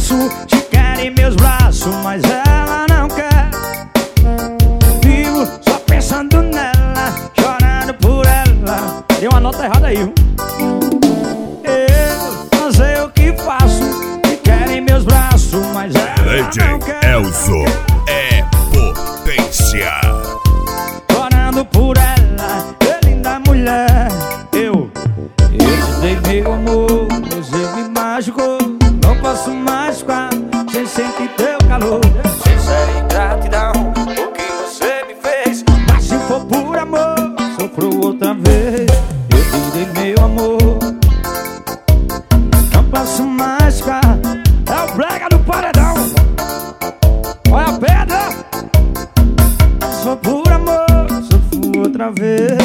faço? Te quero em meus braços, mas ela não quer. Vivo só pensando nela, chorando por ela. Deu uma nota errada aí, viu? Eu não sei o que faço. Te quero em meus braços, mas ela não quer. Elzo é potência. Chorando por ela, que linda mulher. Eu te dei meu amor, você me machucou. Não posso mais ficar sem sentir teu calor. Sincera ingratidão, o que você me fez. Mas se for por amor, sofro outra vez. Eu te dei meu amor, não posso mais ficar. É o brega do paredão. Olha a pedra. Se for por amor, sofro outra vez.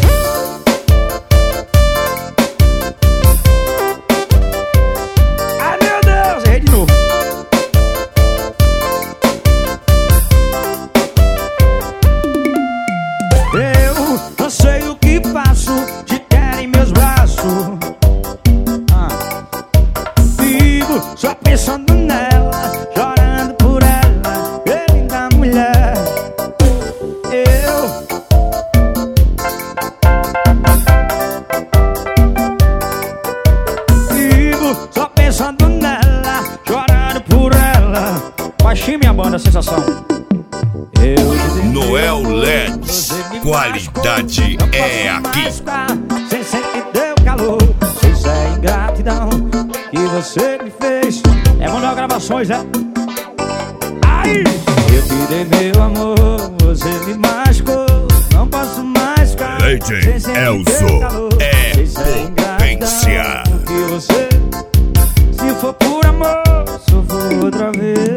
Não sei o que faço, te quero em meus braços. Vivo só pensando nela, chorando por ela, que linda mulher. Eu vivo só pensando nela, chorando por ela. Baixinho minha banda, sensação. Noel LEDs, qualidade é aqui. Sem sentir teu calor, isso é ingratidão que você me fez. É Manuel Gravações, né? Ai! Eu te dei meu amor, você me machucou. Não posso mais ficar sem sentir Elzo teu calor. é Isso potência. que você, se for por amor, sofro outra vez.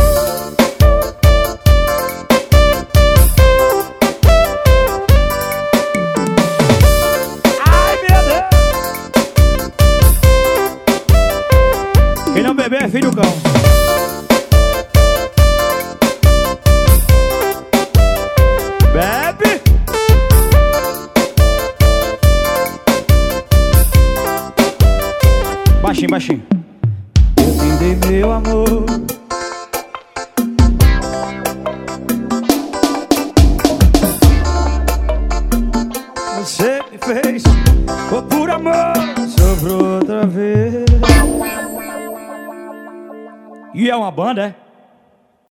Quem não beber é filho do cão. Bebe. Baixinho, baixinho. Eu te dei meu amor, você me fez. Foi por amor, sobrou outra vez. E é uma banda, é?